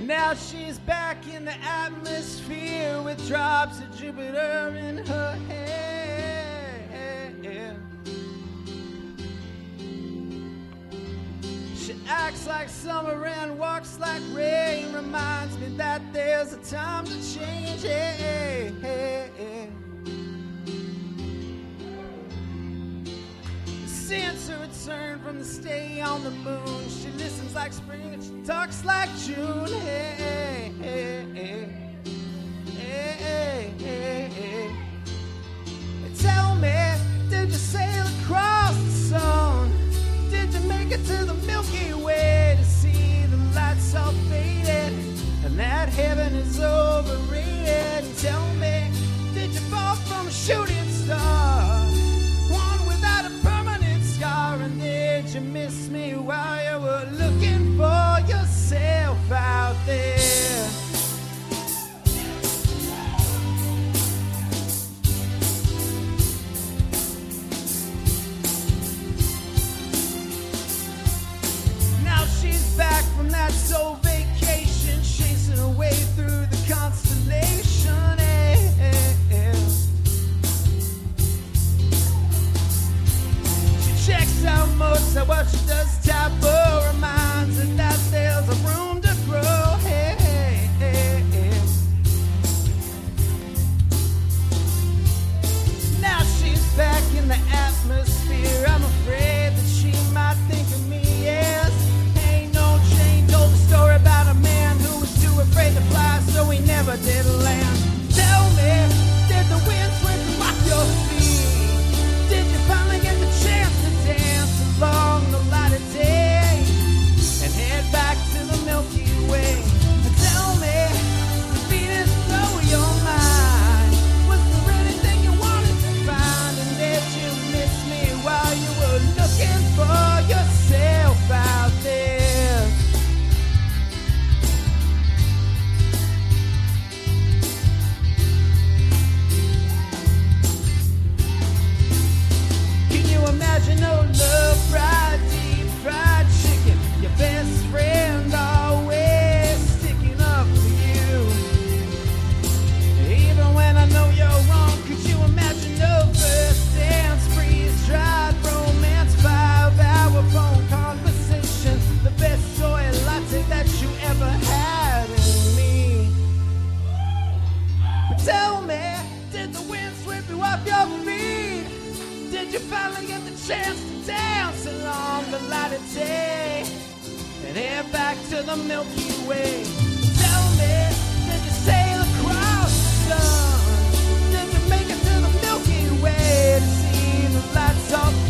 Now she's back in the atmosphere with drops of Jupiter in her hair. She acts like summer and walks like rain. Reminds me that there's a time to change. Since her return from the stay on the moon, she listens like spring and she talks like June. Tell me, did you sail across the sun? Did you make it to the Milky Way to see the lights all faded and that heaven is overrated? Tell me, did you fall from a shooting star, one without a permanent scar? And did you miss me while you were looking for yourself out there? Back from that soul vacation, chasing her way through the constellation. She checks out Mozart, what she does taboo, reminds her that there's a room to grow. Now she's back in the atmosphere. I'm afraid that she might think of me, yes. Told a story about a man who was too afraid to fly, so he never did land. Tell me, did the wind sweep you off your feet? Did you finally get the chance to dance along the light of day and head back to the Milky Way? Tell me, did Venus blow your mind? Was there anything you wanted to find? And did you miss me while you were looking for yourself out there? Imagine no love, fried deep, fried chicken. Your best friend always sticking up for you. Even when I know you're wrong, could you imagine no first dance, freeze-dried romance, 5-hour phone conversation, the best soy latte that you ever had in me? But tell me, did the wind sweep you off your feet? Did you finally get the chance to dance along the light of day and head back to the Milky Way? Tell me, did you sail across the sun? Did you make it to the Milky Way to see the lights all